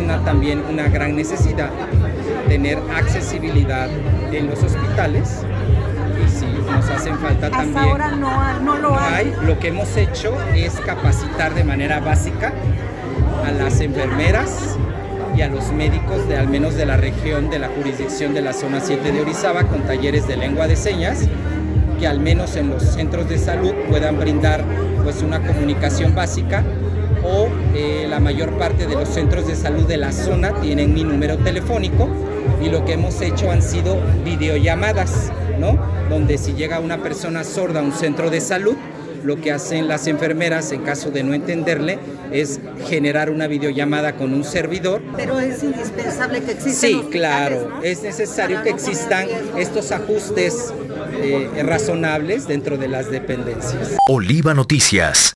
también una gran necesidad, tener accesibilidad en los hospitales. Y sí, nos hacen falta también. Hasta ahora no lo hay. Lo que hemos hecho es capacitar de manera básica a las enfermeras y a los médicos de al menos de la región, de la jurisdicción de la zona 7 de Orizaba, con talleres de lengua de señas, que al menos en los centros de salud puedan brindar pues una comunicación básica, o la mayor parte de los centros de salud de la zona tienen mi número telefónico, y lo que hemos hecho han sido videollamadas, ¿no? Donde si llega una persona sorda a un centro de salud, lo que hacen las enfermeras en caso de no entenderle es generar una videollamada con un servidor. Pero es indispensable que existan. Sí, claro, ¿no? Es necesario que existan estos ajustes razonables dentro de las dependencias. Oliva Noticias.